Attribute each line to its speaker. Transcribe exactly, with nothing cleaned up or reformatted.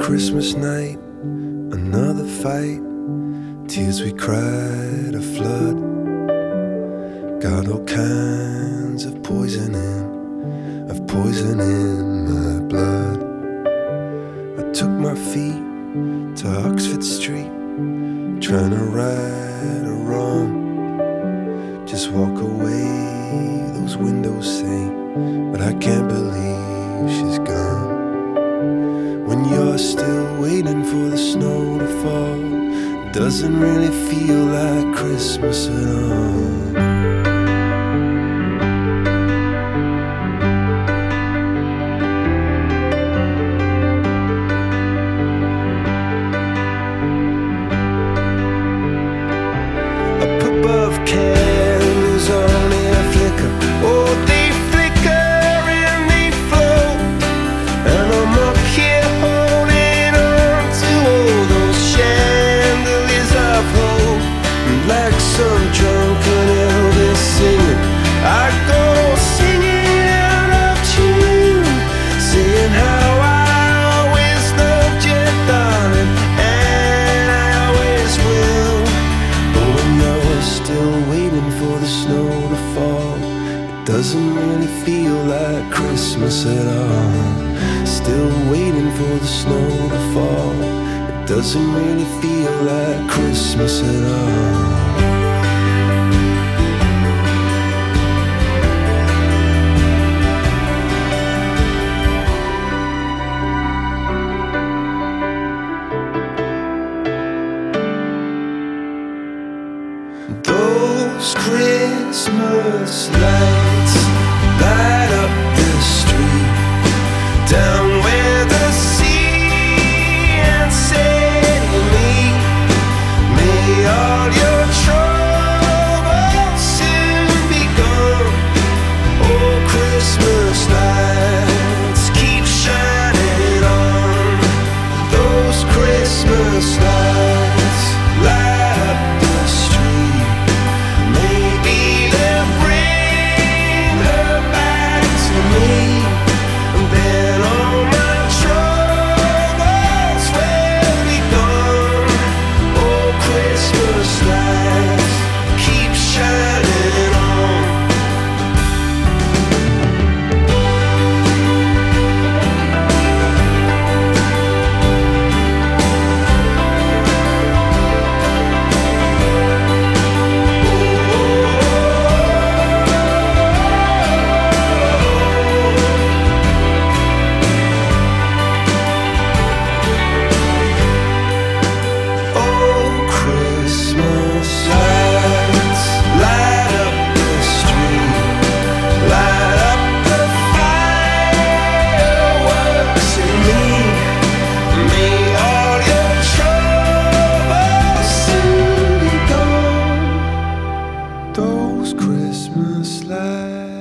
Speaker 1: Christmas night, another fight, tears we cried a flood. Got all kinds of poison in, of poison in my blood. I took my feet to Oxford Street, trying to right a wrong. Just walk away, those windows say, but I can't believe she's gone. When you're still waiting for the snow to fall, it doesn't really feel like Christmas at all. Candles only a flicker, oh they flicker and they float, and I'm up here holding on to all those chandeliers of hope. And like some drunken Elvis singing, I go singing out of tune, saying how I always loved you, darling, and I always will. But when you're still waiting for the snow to fall, it doesn't really feel like Christmas at all. Still waiting for the snow to fall, it doesn't really feel like Christmas at all. Those Christmas lights light up the street, down where the sea and say to me, may all your troubles soon be gone. Oh, Christmas lights keep shining on. Those Christmas lights light up the street. Maybe they'll bring her back to me, and then all my troubles will be gone. Oh, Christmas lights keep shining on. Those Christmas lights.